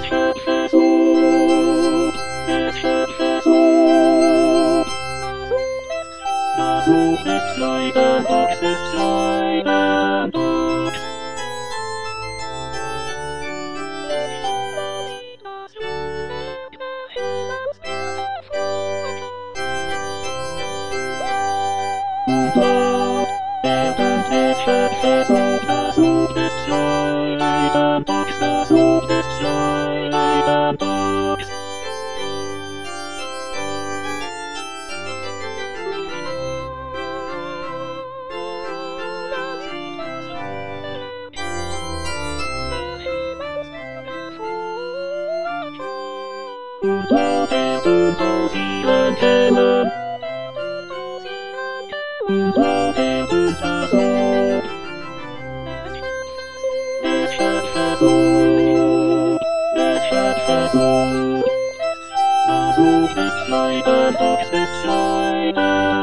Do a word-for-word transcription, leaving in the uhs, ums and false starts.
hat versucht, es hat versucht. Versuch ist Scheitern, Box ist Scheitern, Box. Und dort, während es hat versucht, versucht ist Scheitern, Box, versucht ist Scheitern, Box. Und dort werden auch vielen kennen. Und dort werden versucht. Es hat versucht. Es hat versucht. Versucht ist Scheitern, Box ist Scheitern.